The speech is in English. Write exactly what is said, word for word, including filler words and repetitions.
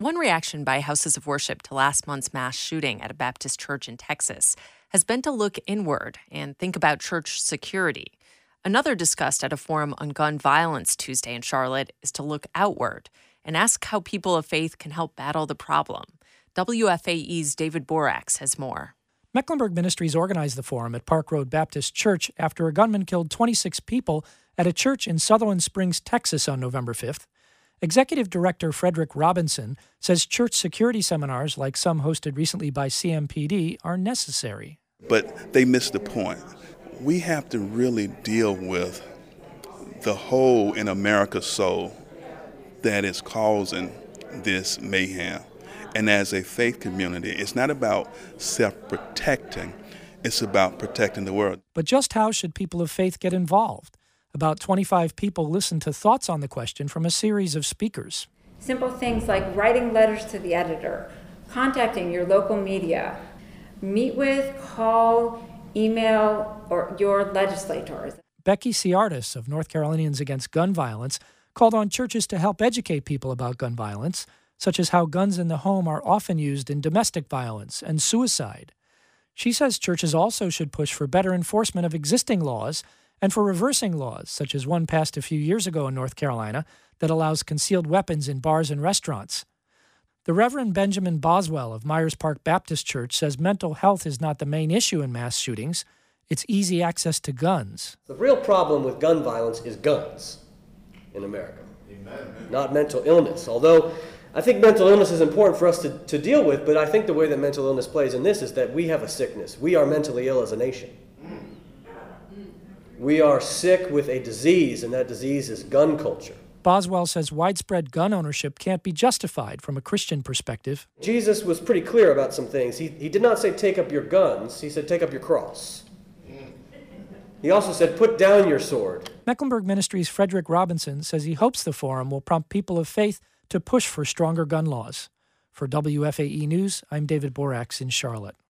One reaction by houses of worship to last month's mass shooting at a Baptist church in Texas has been to look inward and think about church security. Another discussed at a forum on gun violence Tuesday in Charlotte is to look outward and ask how people of faith can help battle the problem. W F A E's David Borax has more. Mecklenburg Ministries organized the forum at Park Road Baptist Church after a gunman killed twenty-six people at a church in Sutherland Springs, Texas on November fifth. Executive Director Frederick Robinson says church security seminars, like some hosted recently by C M P D, are necessary. But they missed the point. We have to really deal with the hole in America's soul that is causing this mayhem. And as a faith community, it's not about self-protecting, it's about protecting the world. But just how should people of faith get involved? About twenty-five people listened to thoughts on the question from a series of speakers. Simple things like writing letters to the editor, contacting your local media, meet with, call, email, or your legislators. Becky Ciartis of North Carolinians Against Gun Violence called on churches to help educate people about gun violence, such as how guns in the home are often used in domestic violence and suicide. She says churches also should push for better enforcement of existing laws and for reversing laws, such as one passed a few years ago in North Carolina that allows concealed weapons in bars and restaurants. The Reverend Benjamin Boswell of Myers Park Baptist Church says mental health is not the main issue in mass shootings. It's easy access to guns. The real problem with gun violence is guns in America, Amen. Not mental illness. Although I think mental illness is important for us to, to deal with, but I think the way that mental illness plays in this is that we have a sickness. We are mentally ill as a nation. We are sick with a disease, and that disease is gun culture. Boswell says widespread gun ownership can't be justified from a Christian perspective. Jesus was pretty clear about some things. He, he did not say take up your guns. He said take up your cross. He also said put down your sword. Mecklenburg Ministries' Frederick Robinson says he hopes the forum will prompt people of faith to push for stronger gun laws. For W F A E News, I'm David Borax in Charlotte.